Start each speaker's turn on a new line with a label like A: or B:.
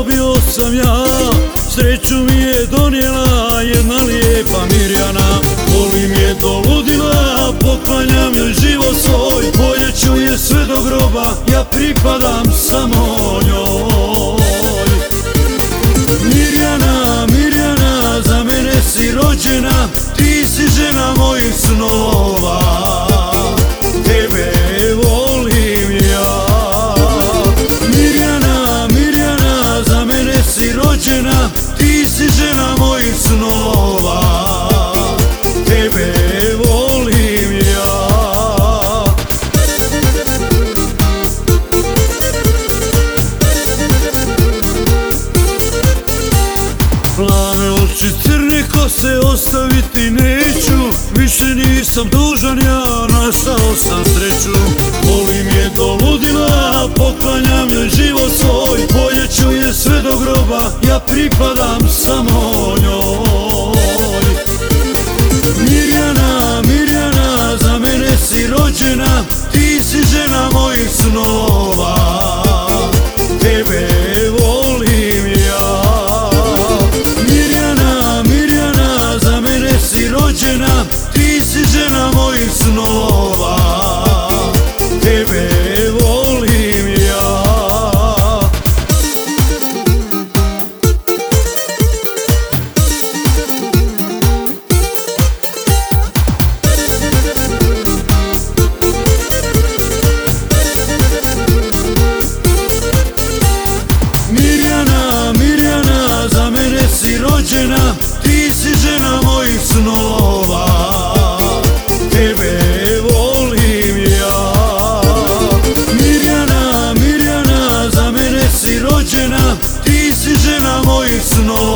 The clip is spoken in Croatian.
A: dobio sam ja, sreću mi je donijela jedna lijepa Mirjana. Volim je do ludila, poklanjam joj život svoj, voljeću je sve do groba, ja pripadam samo njoj. Mirjana, Mirjana, za mene si rođena, ti si žena mojih snova, tebe volim ja. Mirjana, Mirjana, za mene si rođena, ti si žena mojih snova, tebe volim ja. Plave oči, crne kose, ostaviti neću, više nisam dužan ja, našao sam sreću. Volim je do ludila, poklanjam joj život svoj, voljeću je sve do groba, ja pripadam samo njoj. Mirjana, Mirjana, za mene si rođena, ti si žena mojih snova, tebe volim ja. Mirjana, Mirjana, za mene si rođena, ti si žena mojih snova, tebe volim ja. Mirjana, Mirjana, za mene si rođena, ti si žena mojih snova, tebe volim ja. Mirjana, Mirjana, za mene si rođena, ti si žena mojih snova.